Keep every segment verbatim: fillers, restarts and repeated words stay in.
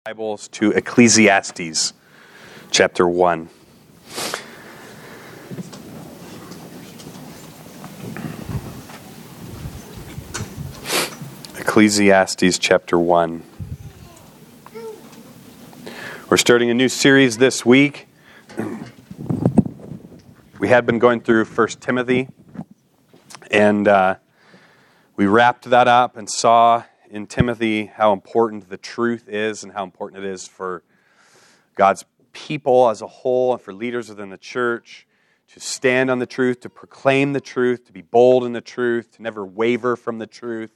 Bibles to Ecclesiastes chapter one. Ecclesiastes chapter one. We're starting a new series this week. We had been going through First Timothy, and uh, we wrapped that up and saw in Timothy how important the truth is and how important it is for God's people as a whole and for leaders within the church to stand on the truth, to proclaim the truth, to be bold in the truth, to never waver from the truth,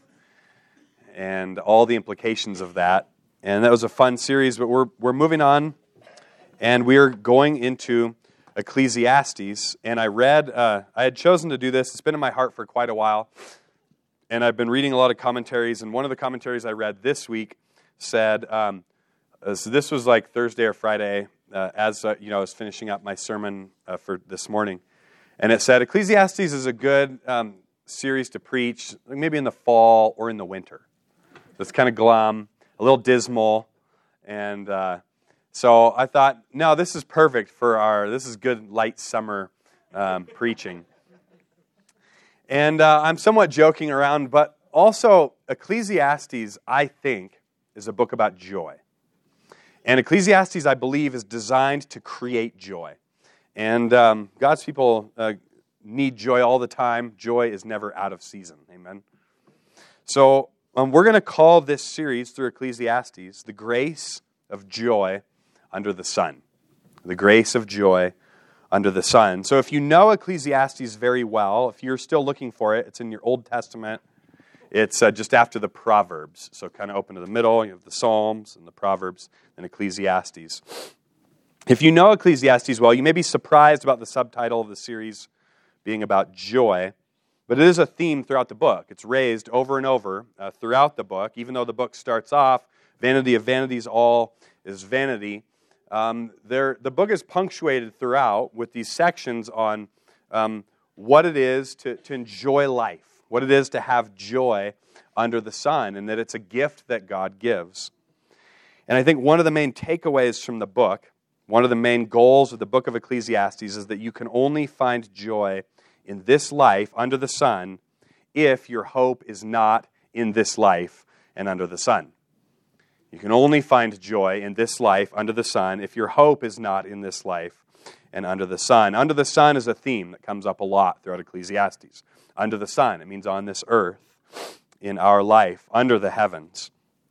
and all the implications of that. And that was a fun series, but we're we're moving on, and we're going into Ecclesiastes. And I read, uh, I had chosen to do this. It's been in my heart for quite a while. And I've been reading a lot of commentaries, and one of the commentaries I read this week said, um, so this was like Thursday or Friday, uh, as uh, you know, I was finishing up my sermon uh, for this morning, and it said, Ecclesiastes is a good um, series to preach, maybe in the fall or in the winter. It's kind of glum, a little dismal, and uh, so I thought, no, this is perfect for our, this is good light summer um, preaching. And uh, I'm somewhat joking around, but also Ecclesiastes, I think, is a book about joy. And Ecclesiastes, I believe, is designed to create joy. And um, God's people uh, need joy all the time. Joy is never out of season. Amen? So um, we're going to call this series through Ecclesiastes, The Grace of Joy Under the Sun. The Grace of Joy Under the sun. So if you know Ecclesiastes very well, if you're still looking for it, it's in your Old Testament. It's uh, just after the Proverbs. So kind of open to the middle. You have the Psalms and the Proverbs and Ecclesiastes. If you know Ecclesiastes well, you may be surprised about the subtitle of the series being about joy, but it is a theme throughout the book. It's raised over and over uh, throughout the book, even though the book starts off, vanity of vanities, all is vanity. Um, there, the book is punctuated throughout with these sections on um, what it is to, to enjoy life, what it is to have joy under the sun, and that it's a gift that God gives. And I think one of the main takeaways from the book, one of the main goals of the book of Ecclesiastes is that you can only find joy in this life under the sun if your hope is not in this life and under the sun. You can only find joy in this life under the sun if your hope is not in this life and under the sun. Under the sun is a theme that comes up a lot throughout Ecclesiastes. Under the sun, it means on this earth, in our life, under the heavens.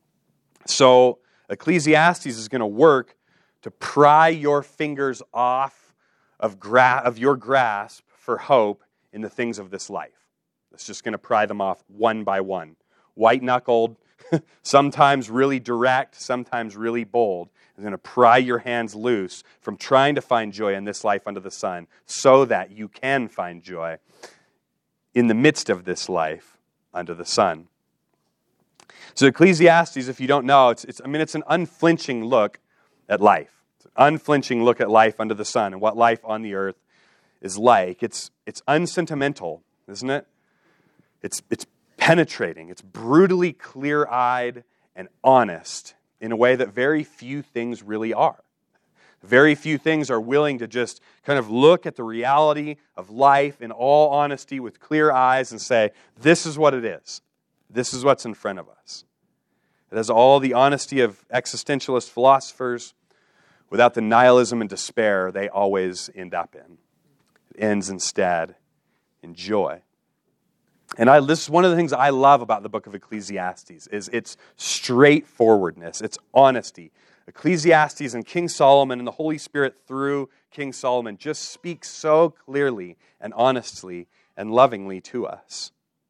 So Ecclesiastes is going to work to pry your fingers off of, gra- of your grasp for hope in the things of this life. It's just going to pry them off one by one. White-knuckled, sometimes really direct, sometimes really bold. It's going to pry your hands loose from trying to find joy in this life under the sun so that you can find joy in the midst of this life under the sun. So Ecclesiastes, if you don't know, it's, it's I mean, it's an unflinching look at life. It's an unflinching look at life under the sun and what life on the earth is like. It's it's unsentimental, isn't it? It's it's penetrating. It's brutally clear-eyed and honest in a way that very few things really are. Very few things are willing to just kind of look at the reality of life in all honesty with clear eyes and say, this is what it is. This is what's in front of us. It has all the honesty of existentialist philosophers without the nihilism and despair they always end up in. It ends instead in joy. And I, this is one of the things I love about the book of Ecclesiastes, is its straightforwardness, its honesty. Ecclesiastes and King Solomon and the Holy Spirit through King Solomon just speak so clearly and honestly and lovingly to us.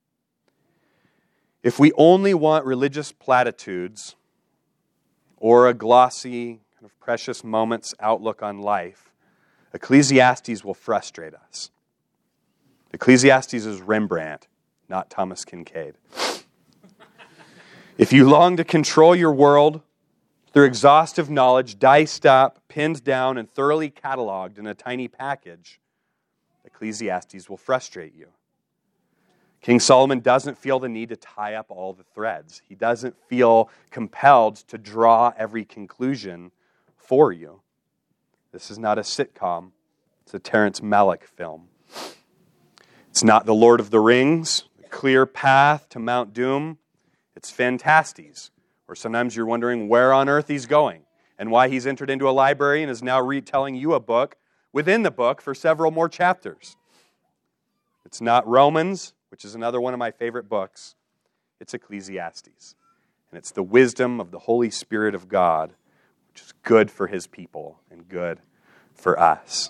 If we only want religious platitudes or a glossy, kind of precious moments outlook on life, Ecclesiastes will frustrate us. Ecclesiastes is Rembrandt, not Thomas Kincaid. If you long to control your world through exhaustive knowledge, diced up, pinned down, and thoroughly cataloged in a tiny package, Ecclesiastes will frustrate you. King Solomon doesn't feel the need to tie up all the threads. He doesn't feel compelled to draw every conclusion for you. This is not a sitcom. It's a Terrence Malick film. It's not The Lord of the Rings, the clear path to Mount Doom. It's Phantastes, where sometimes you're wondering where on earth he's going and why he's entered into a library and is now retelling you a book within the book for several more chapters. It's not Romans, which is another one of my favorite books. It's Ecclesiastes. And it's the wisdom of the Holy Spirit of God, which is good for his people and good for us.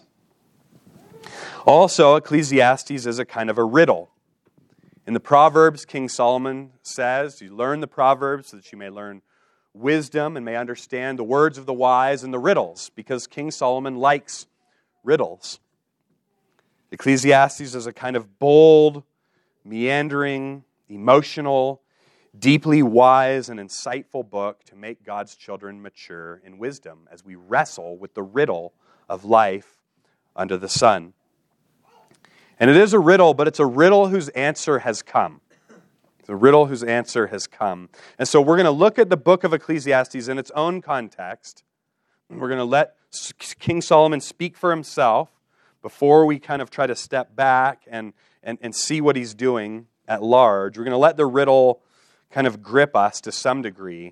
Also, Ecclesiastes is a kind of a riddle. In the Proverbs, King Solomon says, you learn the Proverbs so that you may learn wisdom and may understand the words of the wise and the riddles, because King Solomon likes riddles. Ecclesiastes is a kind of bold, meandering, emotional, deeply wise and insightful book to make God's children mature in wisdom as we wrestle with the riddle of life under the sun. And it is a riddle, but it's a riddle whose answer has come. It's a riddle whose answer has come. And so we're going to look at the book of Ecclesiastes in its own context. We're going to let King Solomon speak for himself before we kind of try to step back and And, and see what he's doing at large. We're going to let the riddle kind of grip us to some degree.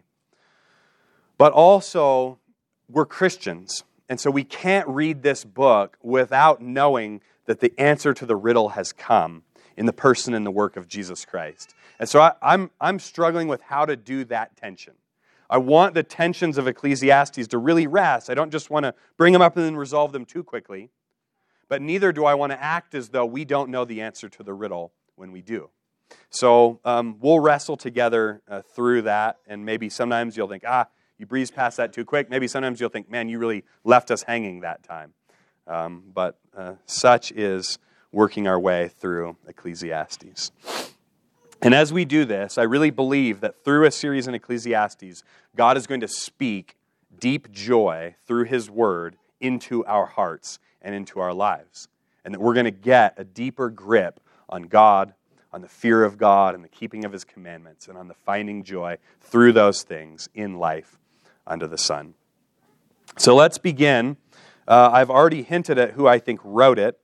But also, we're Christians. And so we can't read this book without knowing that the answer to the riddle has come in the person and the work of Jesus Christ. And so I, I'm, I'm struggling with how to do that tension. I want the tensions of Ecclesiastes to really rest. I don't just want to bring them up and then resolve them too quickly. But neither do I want to act as though we don't know the answer to the riddle when we do. So um, we'll wrestle together uh, through that, and maybe sometimes you'll think, ah, you breezed past that too quick. Maybe sometimes you'll think, man, you really left us hanging that time. Um, but uh, such is working our way through Ecclesiastes. And as we do this, I really believe that through a series in Ecclesiastes, God is going to speak deep joy through his word into our hearts and into our lives. And that we're going to get a deeper grip on God, on the fear of God, and the keeping of his commandments, and on the finding joy through those things in life under the sun. So let's begin. Uh, I've already hinted at who I think wrote it,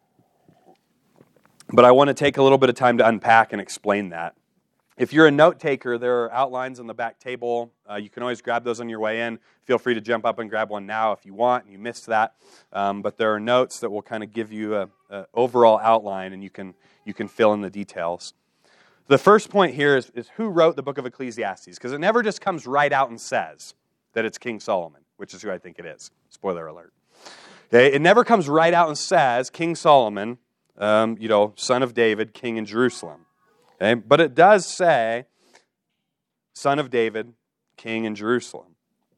but I want to take a little bit of time to unpack and explain that. If you're a note taker, there are outlines on the back table. Uh, you can always grab those on your way in. Feel free to jump up and grab one now if you want and you missed that. Um, but there are notes that will kind of give you a, a overall outline, and you can you can fill in the details. The first point here is, is who wrote the book of Ecclesiastes, because it never just comes right out and says that it's King Solomon, which is who I think it is. Spoiler alert. Okay, it never comes right out and says King Solomon, um, you know, son of David, king in Jerusalem. Okay? But it does say, son of David, king in Jerusalem.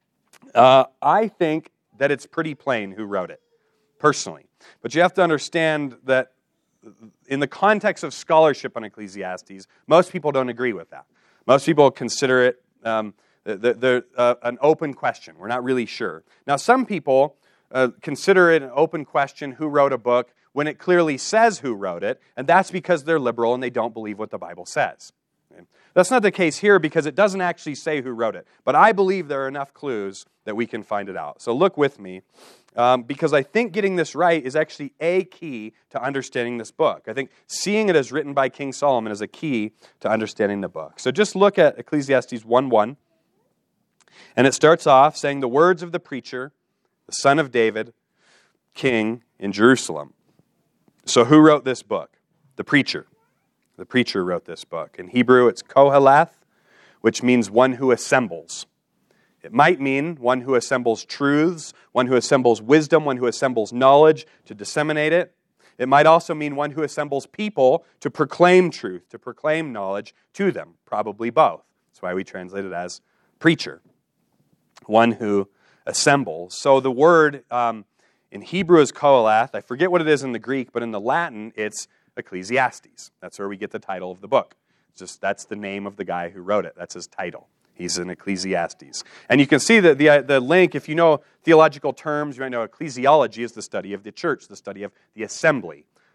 Uh, I think that it's pretty plain who wrote it, personally. But you have to understand that in the context of scholarship on Ecclesiastes, most people don't agree with that. Most people consider it um, the, the, uh, an open question. We're not really sure. Now, some people uh, consider it an open question who wrote a book when it clearly says who wrote it, and that's because they're liberal and they don't believe what the Bible says. Okay? That's not the case here because it doesn't actually say who wrote it. But I believe there are enough clues that we can find it out. So look with me, um, because I think getting this right is actually a key to understanding this book. I think seeing it as written by King Solomon is a key to understanding the book. So just look at Ecclesiastes one one, and it starts off saying, the words of the preacher, the son of David, king in Jerusalem. So who wrote this book? The preacher. The preacher wrote this book. In Hebrew, it's Koheleth, which means one who assembles. It might mean one who assembles truths, one who assembles wisdom, one who assembles knowledge to disseminate it. It might also mean one who assembles people to proclaim truth, to proclaim knowledge to them. Probably both. That's why we translate it as preacher. One who assembles. So the word um, in Hebrew is Koheleth. I forget what it is in the Greek, but in the Latin, it's Ecclesiastes. That's where we get the title of the book. It's just that's the name of the guy who wrote it. That's his title. He's an Ecclesiastes. And you can see that the, the link, if you know theological terms, you might know ecclesiology is the study of the church, the study of the assembly.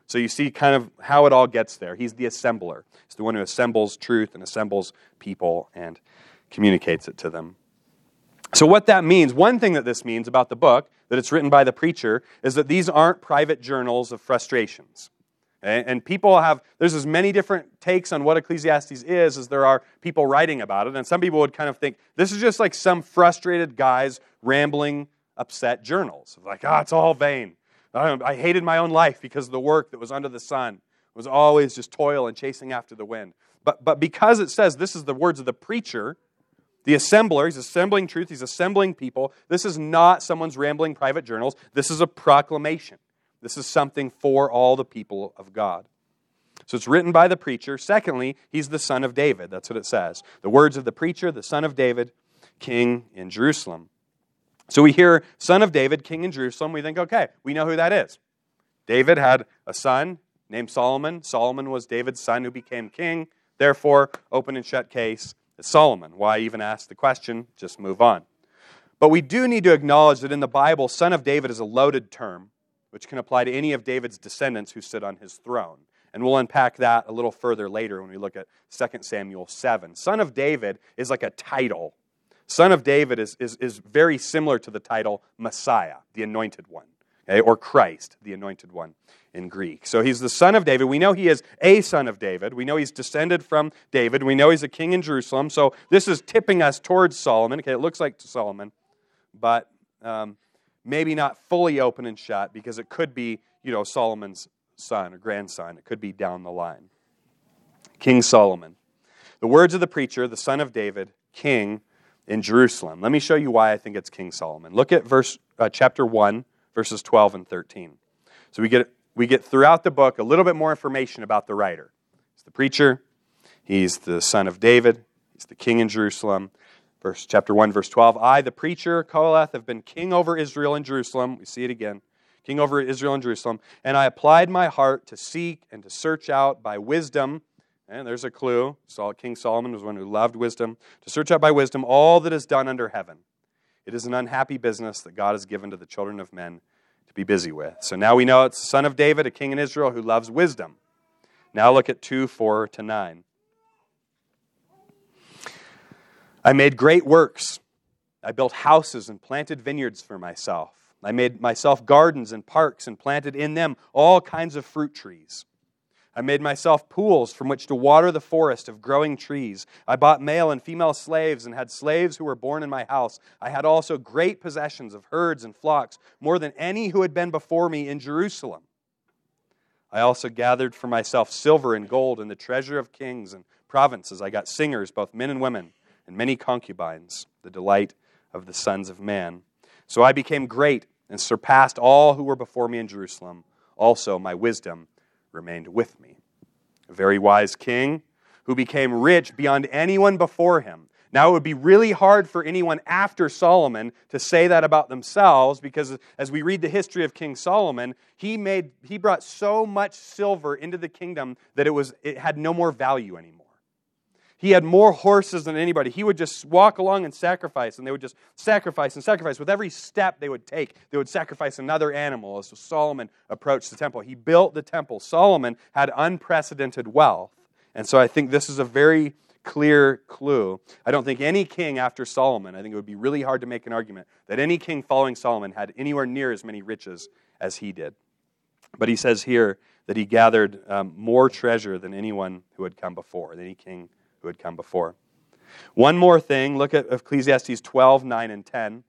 So you see kind of how it all gets there. He's the assembler. He's the one who assembles truth and assembles people and communicates it to them. So what that means, one thing that this means about the book, that it's written by the preacher, is that these aren't private journals of frustrations. Okay? And people have, there's as many different takes on what Ecclesiastes is as there are people writing about it. And some people would kind of think, this is just like some frustrated guys rambling, upset journals. Like, ah, oh, it's all vain. I hated my own life because the work that was under the sun was always just toil and chasing after the wind. But, but because it says this is the words of the preacher, the assembler, he's assembling truth, he's assembling people, this is not someone's rambling private journals. This is a proclamation. This is something for all the people of God. So it's written by the preacher. Secondly, he's the son of David. That's what it says. The words of the preacher, the son of David, king in Jerusalem. So we hear son of David, king in Jerusalem. We think, okay, we know who that is. David had a son named Solomon. Solomon was David's son who became king. Therefore, open and shut case, it's Solomon. Why even ask the question? Just move on. But we do need to acknowledge that in the Bible, son of David is a loaded term, which can apply to any of David's descendants who sit on his throne. And we'll unpack that a little further later when we look at Second Samuel seven. Son of David is like a title. Son of David is, is, is very similar to the title Messiah, the anointed one, okay? Or Christ, the anointed one in Greek. So he's the son of David. We know he is a son of David. We know he's descended from David. We know he's a king in Jerusalem. So this is tipping us towards Solomon. Okay, it looks like to Solomon, but um, maybe not fully open and shut because it could be, you know, Solomon's son or grandson. It could be down the line. King Solomon. The words of the preacher, the son of David, king in Jerusalem. Let me show you why I think it's King Solomon. Look at verse uh, chapter one, verses twelve and thirteen. So we get we get throughout the book a little bit more information about the writer. He's the preacher. He's the son of David. He's the king in Jerusalem. Verse chapter one, verse twelve. I, the preacher, Koheleth, have been king over Israel in Jerusalem. We see it again. King over Israel in Jerusalem. And I applied my heart to seek and to search out by wisdom. And there's a clue. King Solomon was one who loved wisdom. To search out by wisdom all that is done under heaven. It is an unhappy business that God has given to the children of men to be busy with. So now we know it's the son of David, a king in Israel who loves wisdom. Now look at two, four to nine. I made great works. I built houses and planted vineyards for myself. I made myself gardens and parks and planted in them all kinds of fruit trees. I made myself pools from which to water the forest of growing trees. I bought male and female slaves and had slaves who were born in my house. I had also great possessions of herds and flocks, more than any who had been before me in Jerusalem. I also gathered for myself silver and gold and the treasure of kings and provinces. I got singers, both men and women, and many concubines, the delight of the sons of man. So I became great and surpassed all who were before me in Jerusalem. Also my wisdom remained with me. A very wise king who became rich beyond anyone before him. Now it would be really hard for anyone after Solomon to say that about themselves because as we read the history of King Solomon, he made he brought so much silver into the kingdom that it was it had no more value anymore. He had more horses than anybody. He would just walk along and sacrifice, and they would just sacrifice and sacrifice. With every step they would take, they would sacrifice another animal as Solomon approached the temple. He built the temple. Solomon had unprecedented wealth. And so I think this is a very clear clue. I don't think any king after Solomon, I think it would be really hard to make an argument that any king following Solomon had anywhere near as many riches as he did. But he says here that he gathered um, more treasure than anyone who had come before, than any king who had come before. One more thing, look at Ecclesiastes twelve, nine, and ten.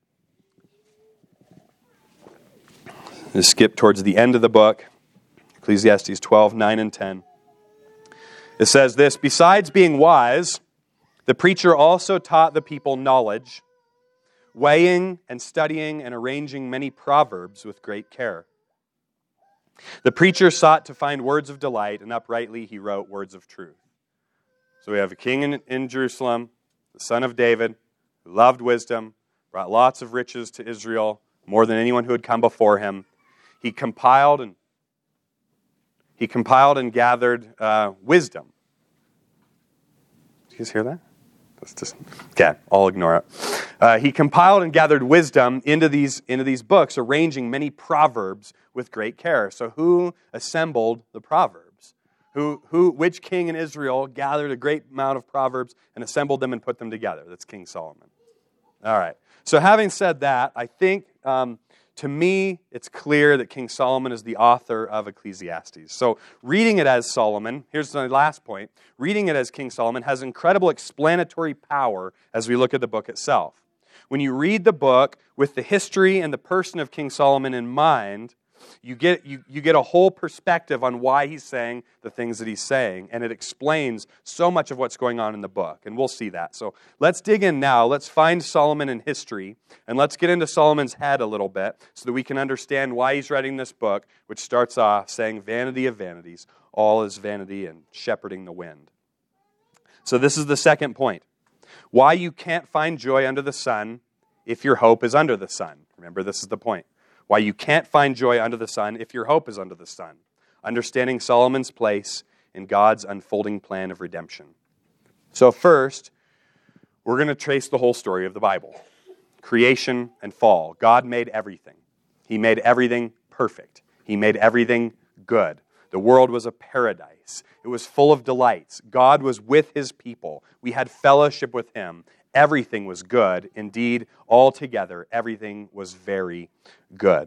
Let's skip towards the end of the book. Ecclesiastes twelve, nine, and ten. It says this, besides being wise, the preacher also taught the people knowledge, weighing and studying and arranging many proverbs with great care. The preacher sought to find words of delight, and uprightly he wrote words of truth. So we have a king in, in Jerusalem, the son of David, who loved wisdom, brought lots of riches to Israel, more than anyone who had come before him. He compiled and he compiled and gathered uh, wisdom. Did you guys hear that? Let's just, okay, I'll ignore it. Uh, he compiled and gathered wisdom into these, into these books, arranging many proverbs with great care. So who assembled the proverbs? Who, who, which king in Israel gathered a great amount of proverbs and assembled them and put them together? That's King Solomon. All right. So having said that, I think, um, to me, it's clear that King Solomon is the author of Ecclesiastes. So reading it as Solomon, here's my last point, reading it as King Solomon has incredible explanatory power as we look at the book itself. When you read the book with the history and the person of King Solomon in mind, You get, you, you get a whole perspective on why he's saying the things that he's saying, and it explains so much of what's going on in the book, and we'll see that. So let's dig in now. Let's find Solomon in history, and let's get into Solomon's head a little bit so that we can understand why he's writing this book, which starts off saying, vanity of vanities, all is vanity and shepherding the wind. So this is the second point. Why you can't find joy under the sun if your hope is under the sun. Remember, this is the point. Why you can't find joy under the sun if your hope is under the sun. Understanding Solomon's place in God's unfolding plan of redemption. So first, we're going to trace the whole story of the Bible. Creation and fall. God made everything. He made everything perfect. He made everything good. The world was a paradise. It was full of delights. God was with His people. We had fellowship with Him. Everything was good. Indeed, altogether, everything was very good.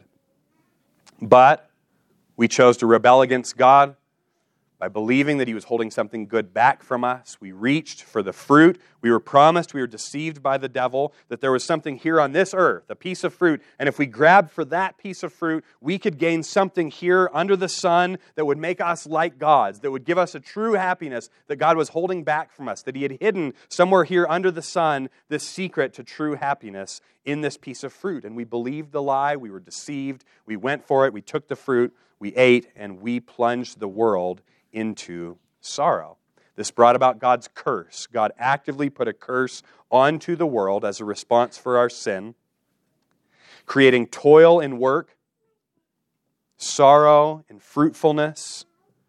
But we chose to rebel against God by believing that He was holding something good back from us. We reached for the fruit. We were promised, we were deceived by the devil, that there was something here on this earth, a piece of fruit, and if we grabbed for that piece of fruit, we could gain something here under the sun that would make us like gods, that would give us a true happiness that God was holding back from us, that He had hidden somewhere here under the sun this secret to true happiness in this piece of fruit. And we believed the lie, we were deceived, we went for it, we took the fruit, we ate, and we plunged the world into sorrow. This brought about God's curse. God actively put a curse onto the world as a response for our sin, creating toil in work, sorrow in fruitfulness,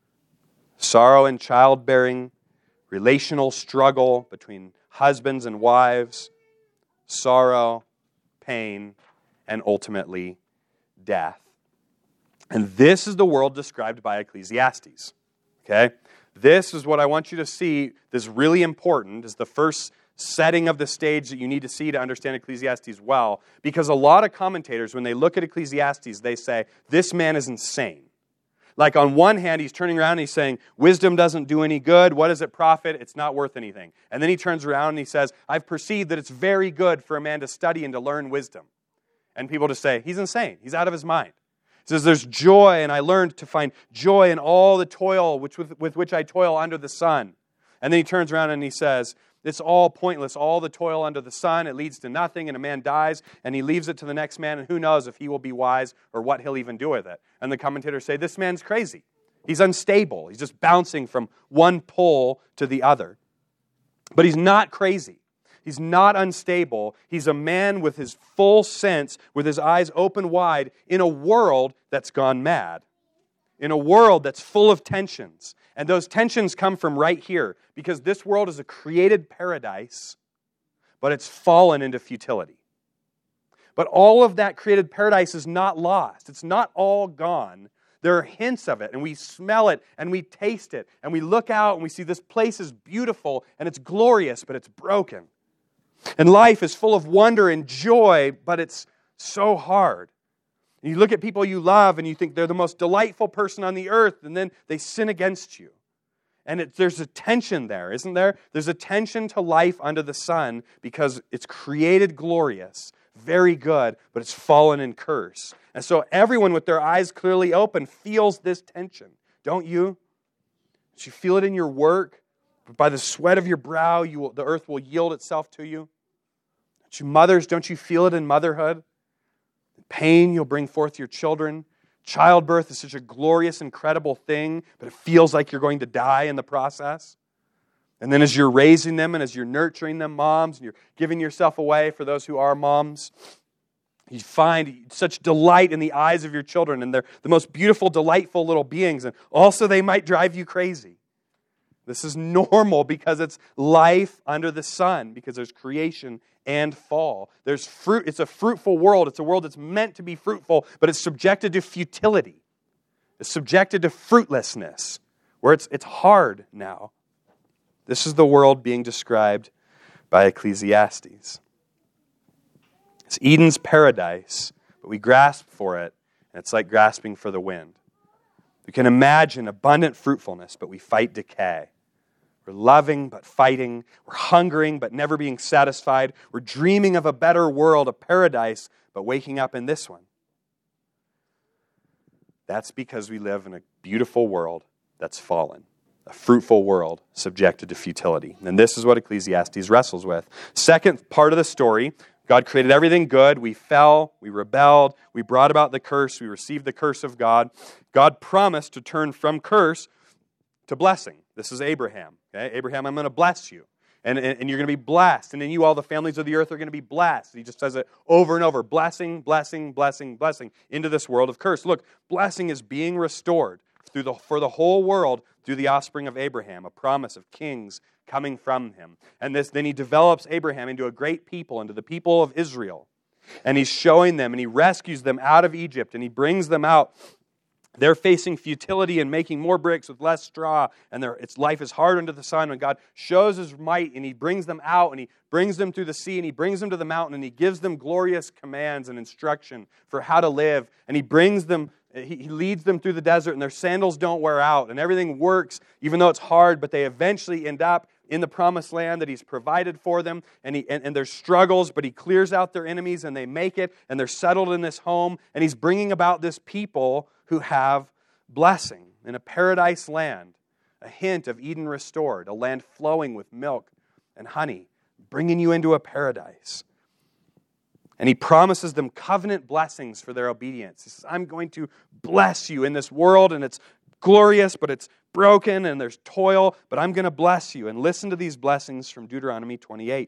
sorrow in childbearing, relational struggle between husbands and wives, sorrow, pain, and ultimately death. And this is the world described by Ecclesiastes. Okay? This is what I want you to see. This is really important. Is the first setting of the stage that you need to see to understand Ecclesiastes well. Because a lot of commentators, when they look at Ecclesiastes, they say, this man is insane. Like on one hand, he's turning around and he's saying, wisdom doesn't do any good. What does it profit? It's not worth anything. And then he turns around and he says, I've perceived that it's very good for a man to study and to learn wisdom. And people just say, he's insane. He's out of his mind. It says there's joy, and I learned to find joy in all the toil which with, with which I toil under the sun. And then he turns around and he says, it's all pointless, all the toil under the sun, it leads to nothing, and a man dies, and he leaves it to the next man, and who knows if he will be wise or what he'll even do with it. And the commentators say, this man's crazy. He's unstable. He's just bouncing from one pole to the other. But he's not crazy. He's not unstable. He's a man with his full sense, with his eyes open wide, in a world that's gone mad. In a world that's full of tensions. And those tensions come from right here, because this world is a created paradise, but it's fallen into futility. But all of that created paradise is not lost. It's not all gone. There are hints of it, and we smell it, and we taste it, and we look out, and we see this place is beautiful, and it's glorious, but it's broken. And life is full of wonder and joy, but it's so hard. And you look at people you love and you think they're the most delightful person on the earth, and then they sin against you. And it, there's a tension there, isn't there? There's a tension to life under the sun because it's created glorious, very good, but it's fallen in curse. And so everyone with their eyes clearly open feels this tension. Don't you? Don't you feel it in your work? By the sweat of your brow, you will, the earth will yield itself to you. Don't you mothers, don't you feel it in motherhood? In pain, you'll bring forth your children. Childbirth is such a glorious, incredible thing, but it feels like you're going to die in the process. And then as you're raising them and as you're nurturing them, moms, and you're giving yourself away for those who are moms, you find such delight in the eyes of your children, and they're the most beautiful, delightful little beings, and also they might drive you crazy. This is normal because it's life under the sun, because there's creation and fall. There's fruit. It's a fruitful world. It's a world that's meant to be fruitful, but it's subjected to futility. It's subjected to fruitlessness, where it's, it's hard now. This is the world being described by Ecclesiastes. It's Eden's paradise, but we grasp for it, and it's like grasping for the wind. We can imagine abundant fruitfulness, but we fight decay. We're loving, but fighting. We're hungering, but never being satisfied. We're dreaming of a better world, a paradise, but waking up in this one. That's because we live in a beautiful world that's fallen. A fruitful world subjected to futility. And this is what Ecclesiastes wrestles with. Second part of the story, God created everything good. We fell, we rebelled, we brought about the curse, we received the curse of God. God promised to turn from curse to blessing. This is Abraham. Okay? Abraham, I'm going to bless you. And, and, and you're going to be blessed. And in you, all the families of the earth are going to be blessed. He just says it over and over. Blessing, blessing, blessing, blessing into this world of curse. Look, blessing is being restored through the, for the whole world through the offspring of Abraham, a promise of kings coming from him. And this, then he develops Abraham into a great people, into the people of Israel. And he's showing them, and he rescues them out of Egypt, and he brings them out. They're facing futility and making more bricks with less straw, and their its life is hard under the sun. When God shows his might, and he brings them out, and he brings them through the sea, and he brings them to the mountain, and he gives them glorious commands and instruction for how to live, and he brings them, he, he leads them through the desert, and their sandals don't wear out, and everything works, even though it's hard, but they eventually end up in the promised land that he's provided for them, and, he, and, and there's struggles, but he clears out their enemies, and they make it, and they're settled in this home, and he's bringing about this people who have blessing in a paradise land, a hint of Eden restored, a land flowing with milk and honey, bringing you into a paradise. And he promises them covenant blessings for their obedience. He says, I'm going to bless you in this world, and it's glorious, but it's broken, and there's toil, but I'm going to bless you. And listen to these blessings from Deuteronomy twenty-eight.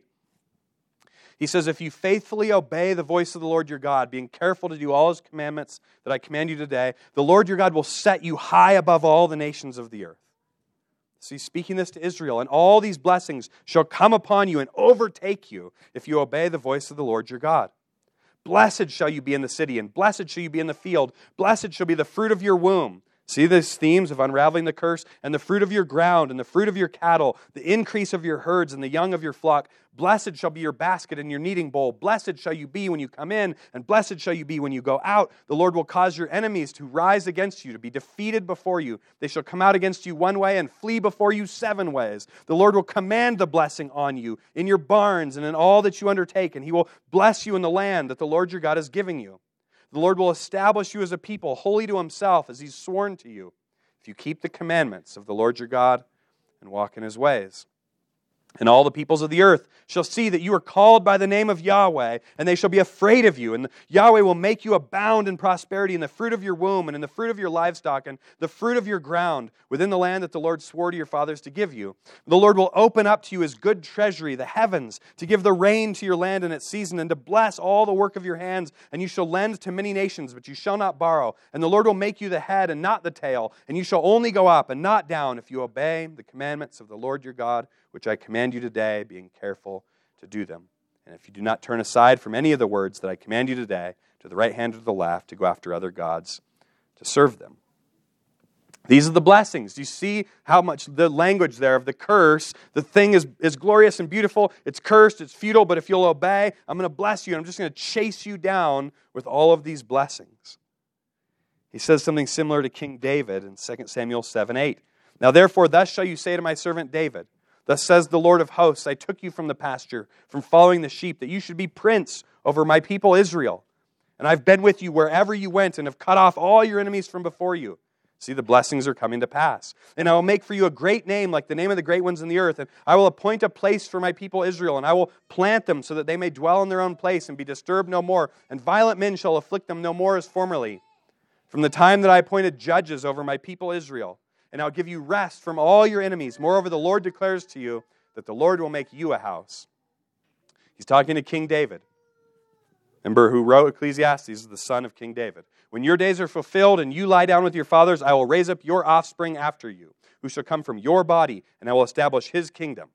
He says, if you faithfully obey the voice of the Lord your God, being careful to do all his commandments that I command you today, the Lord your God will set you high above all the nations of the earth. So he's speaking this to Israel, and all these blessings shall come upon you and overtake you if you obey the voice of the Lord your God. Blessed shall you be in the city, and blessed shall you be in the field. Blessed shall be the fruit of your womb. See these themes of unraveling the curse, and the fruit of your ground, and the fruit of your cattle, the increase of your herds, and the young of your flock. Blessed shall be your basket and your kneading bowl. Blessed shall you be when you come in, and blessed shall you be when you go out. The Lord will cause your enemies to rise against you, to be defeated before you. They shall come out against you one way and flee before you seven ways. The Lord will command the blessing on you in your barns and in all that you undertake, and he will bless you in the land that the Lord your God is giving you. The Lord will establish you as a people, holy to himself, as he's sworn to you, if you keep the commandments of the Lord your God and walk in his ways. And all the peoples of the earth shall see that you are called by the name of Yahweh, and they shall be afraid of you. And Yahweh will make you abound in prosperity in the fruit of your womb, and in the fruit of your livestock, and the fruit of your ground, within the land that the Lord swore to your fathers to give you. The Lord will open up to you his good treasury, the heavens, to give the rain to your land in its season, and to bless all the work of your hands. And you shall lend to many nations, but you shall not borrow. And the Lord will make you the head and not the tail, and you shall only go up and not down if you obey the commandments of the Lord your God, which I command you today, being careful to do them. And if you do not turn aside from any of the words that I command you today, to the right hand or to the left, to go after other gods, to serve them. These are the blessings. Do you see how much the language there of the curse? The thing is, is glorious and beautiful. It's cursed, it's futile, but if you'll obey, I'm going to bless you, and I'm just going to chase you down with all of these blessings. He says something similar to King David in Second Samuel seven eight. Now therefore, thus shall you say to my servant David, thus says the Lord of hosts, I took you from the pasture, from following the sheep, that you should be prince over my people Israel. And I've been with you wherever you went, and have cut off all your enemies from before you. See, the blessings are coming to pass. And I will make for you a great name, like the name of the great ones in the earth. And I will appoint a place for my people Israel, and I will plant them so that they may dwell in their own place and be disturbed no more. And violent men shall afflict them no more as formerly, from the time that I appointed judges over my people Israel. And I'll give you rest from all your enemies. Moreover, the Lord declares to you that the Lord will make you a house. He's talking to King David. Remember who wrote Ecclesiastes is the son of King David. When your days are fulfilled and you lie down with your fathers, I will raise up your offspring after you, who shall come from your body, and I will establish his kingdom.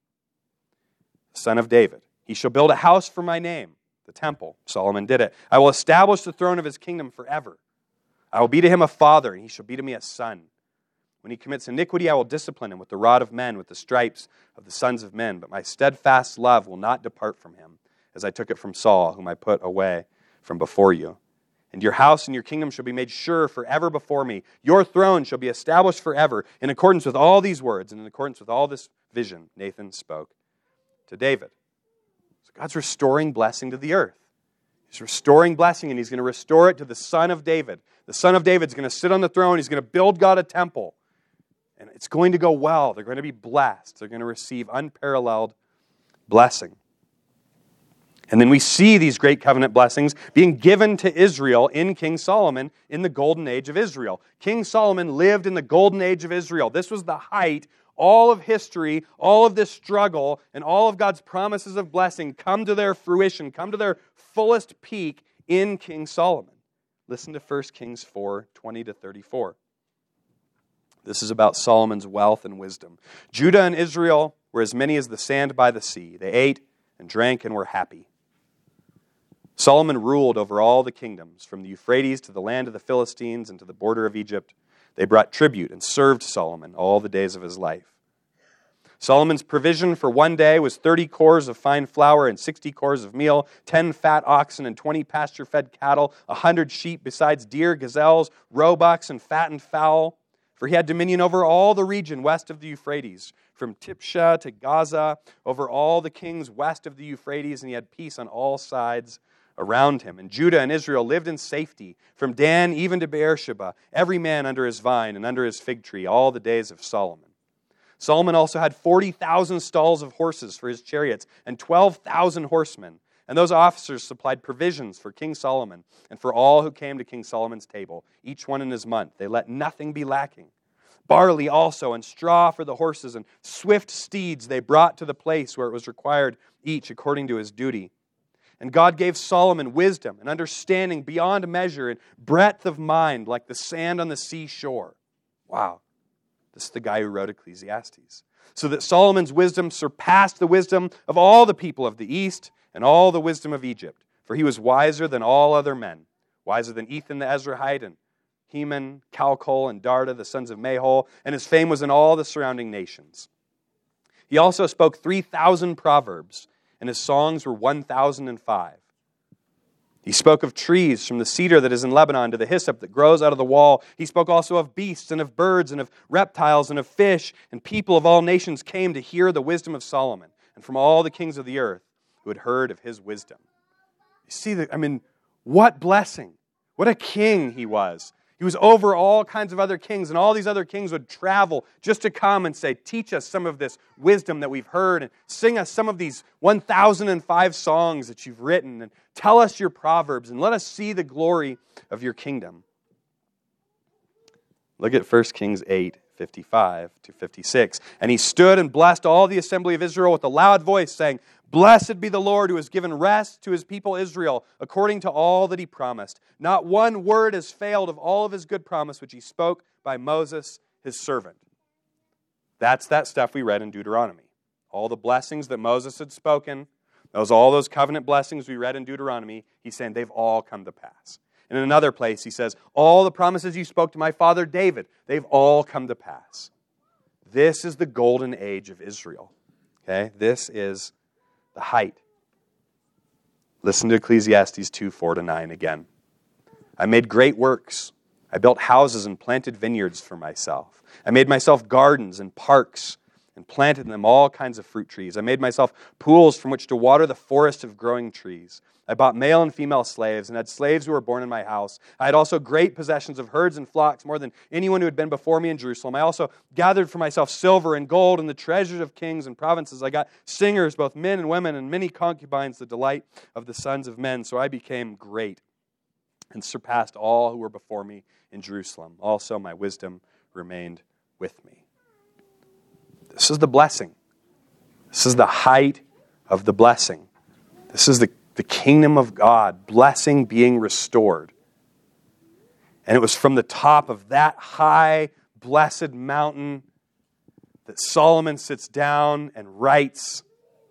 The son of David. He shall build a house for my name, the temple. Solomon did it. I will establish the throne of his kingdom forever. I will be to him a father, and he shall be to me a son. When he commits iniquity, I will discipline him with the rod of men, with the stripes of the sons of men. But my steadfast love will not depart from him, as I took it from Saul, whom I put away from before you. And your house and your kingdom shall be made sure forever before me. Your throne shall be established forever, in accordance with all these words, and in accordance with all this vision Nathan spoke to David. So God's restoring blessing to the earth. He's restoring blessing, and he's going to restore it to the son of David. The son of David's going to sit on the throne. He's going to build God a temple. And it's going to go well. They're going to be blessed. They're going to receive unparalleled blessing. And then we see these great covenant blessings being given to Israel in King Solomon in the golden age of Israel. King Solomon lived in the golden age of Israel. This was the height. All of history, all of this struggle, and all of God's promises of blessing come to their fruition, come to their fullest peak in King Solomon. Listen to First Kings four, twenty to thirty-four. This is about Solomon's wealth and wisdom. Judah and Israel were as many as the sand by the sea. They ate and drank and were happy. Solomon ruled over all the kingdoms, from the Euphrates to the land of the Philistines and to the border of Egypt. They brought tribute and served Solomon all the days of his life. Solomon's provision for one day was thirty cores of fine flour and sixty cores of meal, ten fat oxen and twenty pasture-fed cattle, a hundred sheep besides deer, gazelles, roebucks, and fattened fowl. For he had dominion over all the region west of the Euphrates, from Tipsha to Gaza, over all the kings west of the Euphrates, and he had peace on all sides around him. And Judah and Israel lived in safety, from Dan even to Beersheba, every man under his vine and under his fig tree, all the days of Solomon. Solomon also had forty thousand stalls of horses for his chariots, and twelve thousand horsemen. And those officers supplied provisions for King Solomon and for all who came to King Solomon's table, each one in his month. They let nothing be lacking. Barley also and straw for the horses and swift steeds they brought to the place where it was required, each according to his duty. And God gave Solomon wisdom and understanding beyond measure and breadth of mind like the sand on the seashore. Wow. This is the guy who wrote Ecclesiastes. So that Solomon's wisdom surpassed the wisdom of all the people of the East and all the wisdom of Egypt. For he was wiser than all other men, wiser than Ethan the Ezrahite and Heman, Calcol, and Darda, the sons of Mahol, and his fame was in all the surrounding nations. He also spoke three thousand proverbs, and his songs were one thousand five. He spoke of trees, from the cedar that is in Lebanon to the hyssop that grows out of the wall. He spoke also of beasts and of birds and of reptiles and of fish, and people of all nations came to hear the wisdom of Solomon, and from all the kings of the earth who had heard of his wisdom. You see, that? I mean, what blessing. What a king he was. He was over all kinds of other kings, and all these other kings would travel just to come and say, teach us some of this wisdom that we've heard, and sing us some of these one thousand five songs that you've written, and tell us your proverbs, and let us see the glory of your kingdom. Look at First Kings eight, fifty-five to fifty-six. And he stood and blessed all the assembly of Israel with a loud voice, saying, Blessed be the Lord who has given rest to his people Israel, according to all that he promised. Not one word has failed of all of his good promise, which he spoke by Moses, his servant. That's that stuff we read in Deuteronomy. All the blessings that Moses had spoken, those all those covenant blessings we read in Deuteronomy, he's saying they've all come to pass. And in another place, he says, all the promises you spoke to my father David, they've all come to pass. This is the golden age of Israel. Okay? This is the height. Listen to Ecclesiastes two, four to nine again. I made great works. I built houses and planted vineyards for myself. I made myself gardens and parks and planted in them all kinds of fruit trees. I made myself pools from which to water the forest of growing trees. I bought male and female slaves and had slaves who were born in my house. I had also great possessions of herds and flocks, more than anyone who had been before me in Jerusalem. I also gathered for myself silver and gold and the treasures of kings and provinces. I got singers, both men and women, and many concubines, the delight of the sons of men. So I became great and surpassed all who were before me in Jerusalem. Also my wisdom remained with me. This is the blessing. This is the height of the blessing. This is the The kingdom of God, blessing being restored. And it was from the top of that high, blessed mountain that Solomon sits down and writes,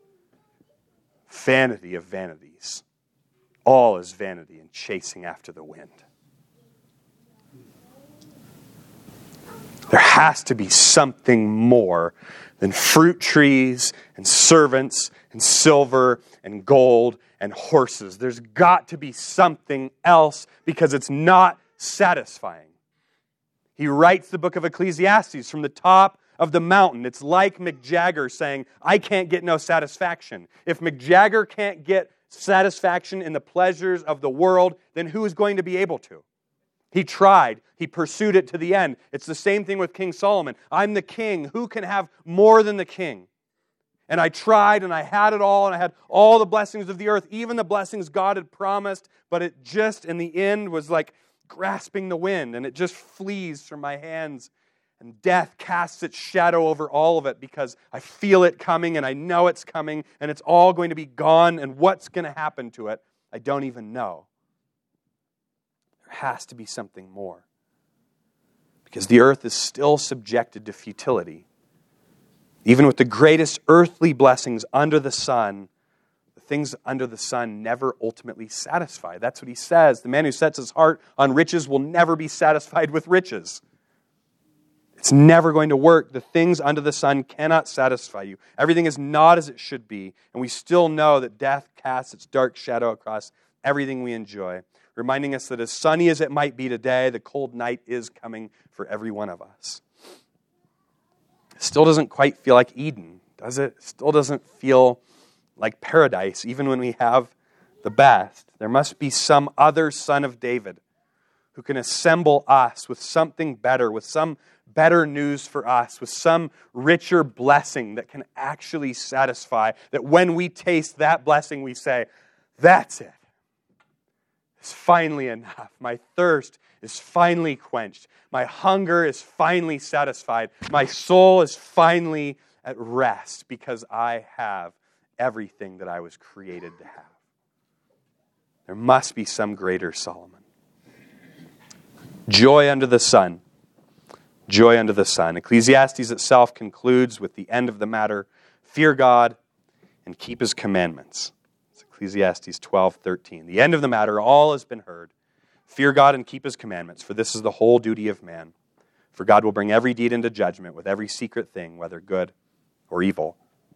vanity of vanities. All is vanity and chasing after the wind. There has to be something more than fruit trees and servants and silver and gold and horses. There's got to be something else because it's not satisfying. He writes the book of Ecclesiastes from the top of the mountain. It's like Mick Jagger saying, I can't get no satisfaction. If Mick Jagger can't get satisfaction in the pleasures of the world, then who is going to be able to? He tried. He pursued it to the end. It's the same thing with King Solomon. I'm the king. Who can have more than the king? And I tried, and I had it all, and I had all the blessings of the earth, even the blessings God had promised, but it just, in the end, was like grasping the wind, and it just flees from my hands, and death casts its shadow over all of it because I feel it coming, and I know it's coming, and it's all going to be gone, and what's going to happen to it, I don't even know. There has to be something more. Because the earth is still subjected to futility. Even with the greatest earthly blessings under the sun, the things under the sun never ultimately satisfy. That's what he says. The man who sets his heart on riches will never be satisfied with riches. It's never going to work. The things under the sun cannot satisfy you. Everything is not as it should be. And we still know that death casts its dark shadow across everything we enjoy, reminding us that as sunny as it might be today, the cold night is coming for every one of us. It still doesn't quite feel like Eden, does it? It still doesn't feel like paradise, even when we have the best. There must be some other son of David who can assemble us with something better, with some better news for us, with some richer blessing that can actually satisfy, that when we taste that blessing, we say, that's it. It's finally enough. My thirst is finally quenched. My hunger is finally satisfied. My soul is finally at rest because I have everything that I was created to have. There must be some greater Solomon. Joy under the sun. Joy under the sun. Ecclesiastes itself concludes with the end of the matter. Fear God and keep His commandments. It's Ecclesiastes twelve thirteen. The end of the matter, all has been heard. Fear God and keep His commandments, for this is the whole duty of man. For God will bring every deed into judgment with every secret thing, whether good or evil.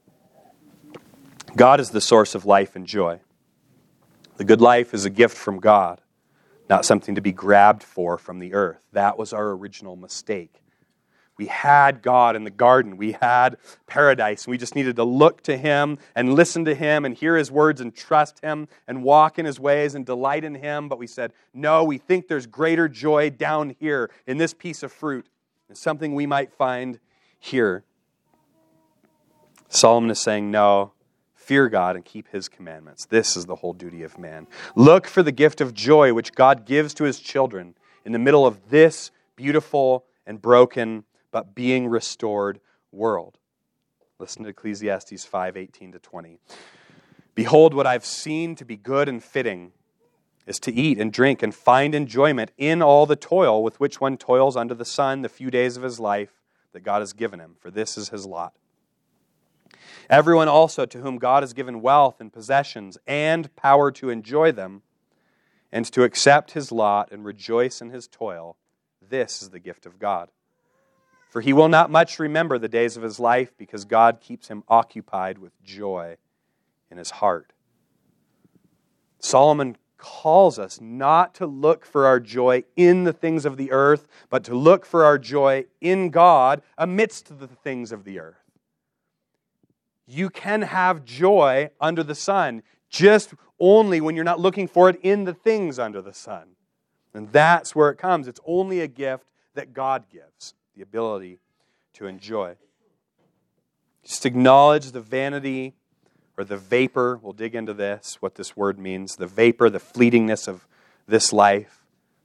God is the source of life and joy. The good life is a gift from God, not something to be grabbed for from the earth. That was our original mistake. We had God in the garden. We had paradise. And we just needed to look to Him and listen to Him and hear His words and trust Him and walk in His ways and delight in Him. But we said, no, we think there's greater joy down here in this piece of fruit. It's something we might find here. Solomon is saying, no, fear God and keep His commandments. This is the whole duty of man. Look for the gift of joy which God gives to His children in the middle of this beautiful and broken but being restored world. Listen to Ecclesiastes five eighteen to twenty. Behold, what I've seen to be good and fitting is to eat and drink and find enjoyment in all the toil with which one toils under the sun the few days of his life that God has given him, for this is his lot. Everyone also to whom God has given wealth and possessions and power to enjoy them and to accept his lot and rejoice in his toil, this is the gift of God. For he will not much remember the days of his life because God keeps him occupied with joy in his heart. Solomon calls us not to look for our joy in the things of the earth, but to look for our joy in God amidst the things of the earth. You can have joy under the sun, just only when you're not looking for it in the things under the sun. And that's where it comes. It's only a gift that God gives. The ability to enjoy. Just acknowledge the vanity or the vapor. We'll dig into this, what this word means. The vapor, the fleetingness of this life.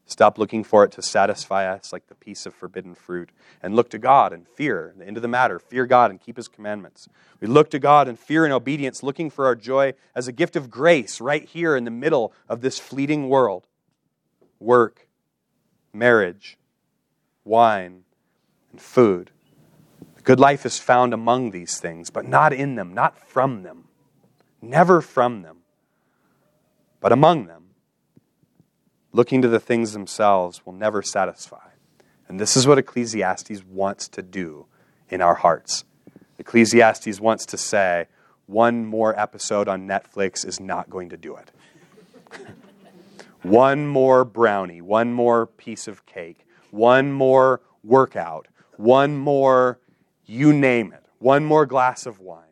Stop looking for it to satisfy us like the piece of forbidden fruit, and look to God and fear. The end of the matter, fear God and keep His commandments. We look to God in fear and obedience, looking for our joy as a gift of grace right here in the middle of this fleeting world. Work, marriage, wine, and food. The good life is found among these things, but not in them, not from them. Never from them, but among them. Looking to the things themselves will never satisfy. And this is what Ecclesiastes wants to do in our hearts. Ecclesiastes wants to say, one more episode on Netflix is not going to do it. One more brownie, one more piece of cake, one more workout, one more, you name it, one more glass of wine.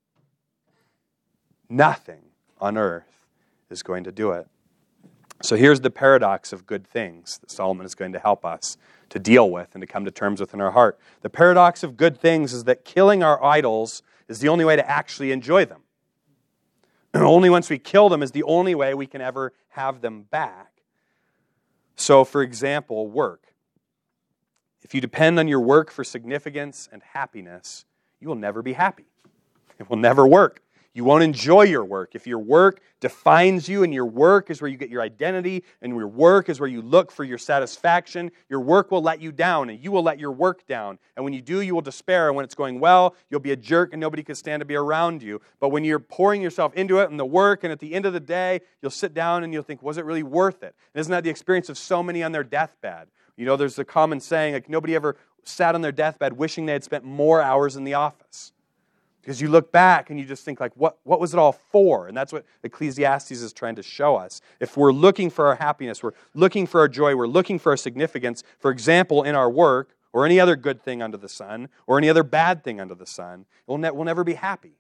Nothing on earth is going to do it. So here's the paradox of good things that Solomon is going to help us to deal with and to come to terms with in our heart. The paradox of good things is that killing our idols is the only way to actually enjoy them. And only once we kill them is the only way we can ever have them back. So, for example, work. If you depend on your work for significance and happiness, you will never be happy. It will never work. You won't enjoy your work. If your work defines you and your work is where you get your identity and your work is where you look for your satisfaction, your work will let you down and you will let your work down. And when you do, you will despair. And when it's going well, you'll be a jerk and nobody can stand to be around you. But when you're pouring yourself into it and the work, and at the end of the day, you'll sit down and you'll think, was it really worth it? And isn't that the experience of so many on their deathbed? You know, there's a common saying, like nobody ever sat on their deathbed wishing they had spent more hours in the office. Because you look back and you just think, like, what, what was it all for? And that's what Ecclesiastes is trying to show us. If we're looking for our happiness, we're looking for our joy, we're looking for our significance, for example, in our work, or any other good thing under the sun, or any other bad thing under the sun, we'll, ne- we'll never be happy.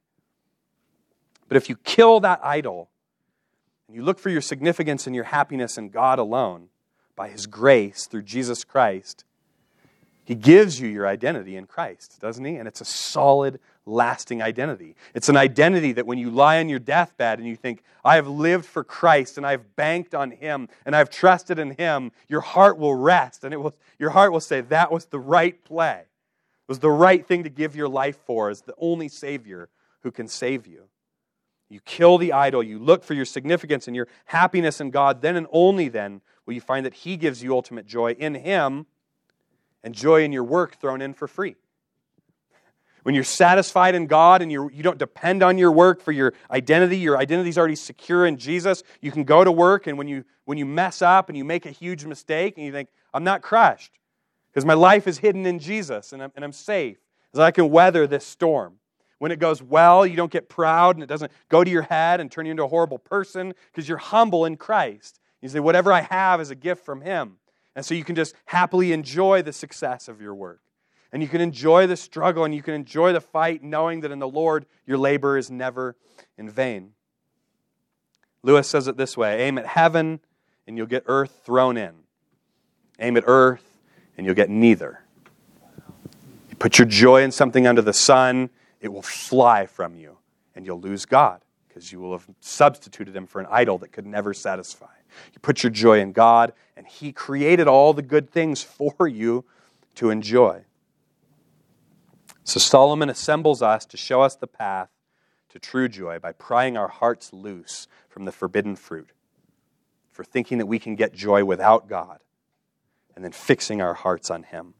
But if you kill that idol, and you look for your significance and your happiness in God alone, by His grace through Jesus Christ, He gives you your identity in Christ, doesn't He? And it's a solid, lasting identity. It's an identity that when you lie on your deathbed and you think, I have lived for Christ and I've banked on Him and I've trusted in Him, your heart will rest and it will. Your heart will say, that was the right play. It was the right thing to give your life for, as the only Savior who can save you. You kill the idol, you look for your significance and your happiness in God, then and only then will you find that He gives you ultimate joy in Him, and joy in your work thrown in for free. When you're satisfied in God and you're, you don't depend on your work for your identity, your identity is already secure in Jesus, you can go to work, and when you when you mess up and you make a huge mistake and you think, I'm not crushed because my life is hidden in Jesus and I'm, and I'm safe, as I can weather this storm. When it goes well, you don't get proud and it doesn't go to your head and turn you into a horrible person because you're humble in Christ. You say, whatever I have is a gift from Him. And so you can just happily enjoy the success of your work. And you can enjoy the struggle and you can enjoy the fight, knowing that in the Lord your labor is never in vain. Lewis says it this way: aim at heaven and you'll get earth thrown in. Aim at earth and you'll get neither. You put your joy in something under the sun, it will fly from you and you'll lose God, because you will have substituted Him for an idol that could never satisfy. You put your joy in God, and He created all the good things for you to enjoy. So Solomon assembles us to show us the path to true joy by prying our hearts loose from the forbidden fruit, for thinking that we can get joy without God, and then fixing our hearts on Him.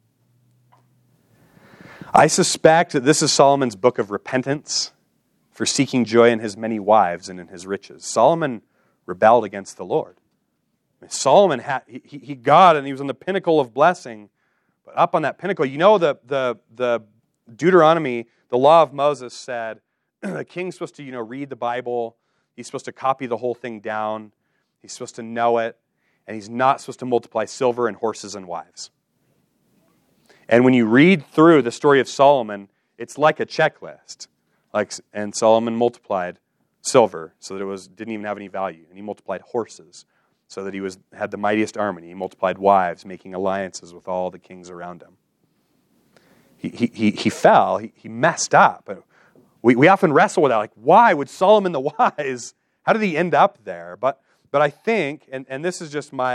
I suspect that this is Solomon's book of repentance for seeking joy in his many wives and in his riches. Solomon rebelled against the Lord. I mean, Solomon had he, he got and he was on the pinnacle of blessing, but up on that pinnacle, you know, the the the Deuteronomy, the law of Moses said the king's supposed to, you know, read the Bible. He's supposed to copy the whole thing down. He's supposed to know it, and he's not supposed to multiply silver and horses and wives. And when you read through the story of Solomon, it's like a checklist. Like, and Solomon multiplied silver so that it was didn't even have any value, and he multiplied horses so that he was had the mightiest army. He multiplied wives, making alliances with all the kings around him. He he he, he fell. He, he messed up. We we often wrestle with that. Like, why would Solomon the wise? How did he end up there? But but I think, and, and this is just my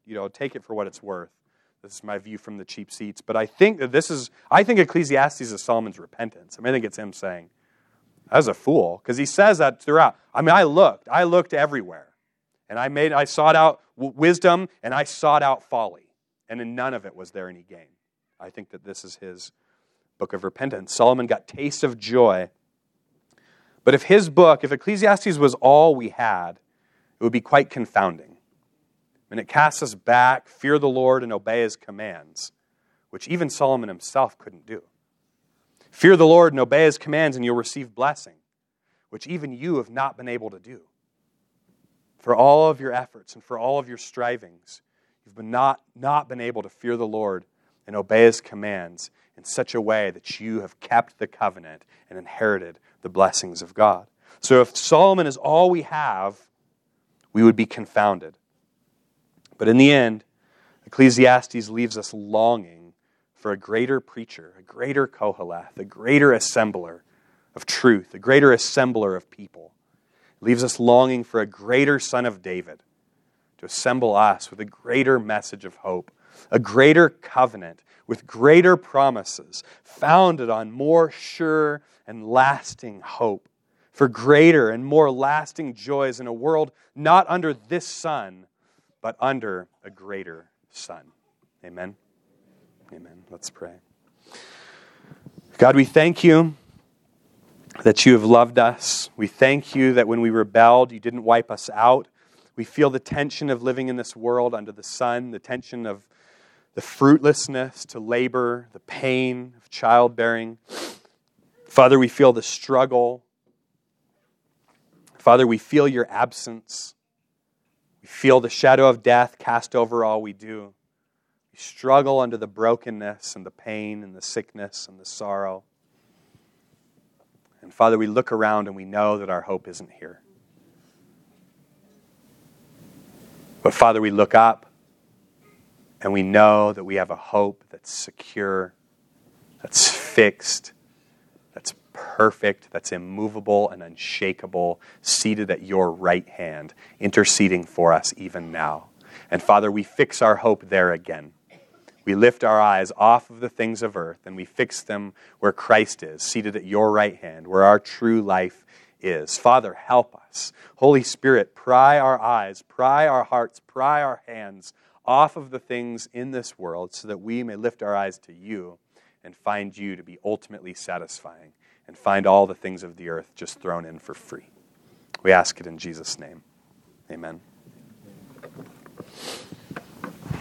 you know, take it for what it's worth. This is my view from the cheap seats. But I think that this is, I think Ecclesiastes is Solomon's repentance. I mean, I think it's him saying, I was a fool. Because he says that throughout. I mean, I looked. I looked everywhere. And I made, I sought out wisdom, and I sought out folly. And in none of it was there any gain. I think that this is his book of repentance. Solomon got taste of joy. But if his book, if Ecclesiastes was all we had, it would be quite confounding. And it casts us back, fear the Lord and obey his commands, which even Solomon himself couldn't do. Fear the Lord and obey his commands, and you'll receive blessing, which even you have not been able to do. For all of your efforts and for all of your strivings, you've been not, not been able to fear the Lord and obey his commands in such a way that you have kept the covenant and inherited the blessings of God. So if Solomon is all we have, we would be confounded. But in the end, Ecclesiastes leaves us longing for a greater preacher, a greater Koheleth, a greater assembler of truth, a greater assembler of people. It leaves us longing for a greater Son of David to assemble us with a greater message of hope, a greater covenant with greater promises, founded on more sure and lasting hope, for greater and more lasting joys in a world not under this sun, but under a greater sun. Amen? Amen. Let's pray. God, we thank you that you have loved us. We thank you that when we rebelled, you didn't wipe us out. We feel the tension of living in this world under the sun, the tension of the fruitlessness to labor, the pain of childbearing. Father, we feel the struggle. Father, we feel your absence. We feel the shadow of death cast over all we do. We struggle under the brokenness and the pain and the sickness and the sorrow. And Father, we look around and we know that our hope isn't here. But Father, we look up and we know that we have a hope that's secure, that's fixed, that's perfect, that's immovable and unshakable, seated at your right hand, interceding for us even now. And Father, we fix our hope there again. We lift our eyes off of the things of earth and we fix them where Christ is, seated at your right hand, where our true life is. Father, help us. Holy Spirit, pry our eyes, pry our hearts, pry our hands off of the things in this world so that we may lift our eyes to you and find you to be ultimately satisfying and find all the things of the earth just thrown in for free. We ask it in Jesus' name. Amen.